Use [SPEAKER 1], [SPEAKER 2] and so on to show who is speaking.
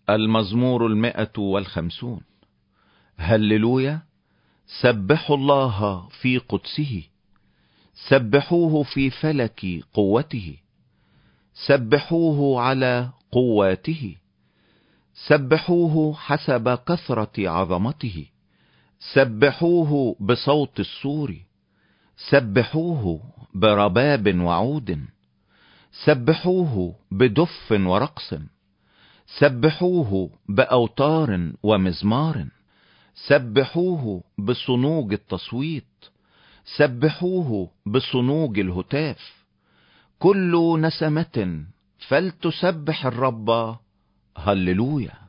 [SPEAKER 1] المزمور 150. هللويا. سبحوا الله في قدسه، سبحوه في فلك قوته، سبحوه على قواته، سبحوه حسب كثرة عظمته، سبحوه بصوت الصور، سبحوه برباب وعود، سبحوه بدف ورقص، سبحوه بأوتار ومزمار، سبحوه بصنوج التصويت، سبحوه بصنوج الهتاف. كل نسمة فلتسبح الرب. هللويا.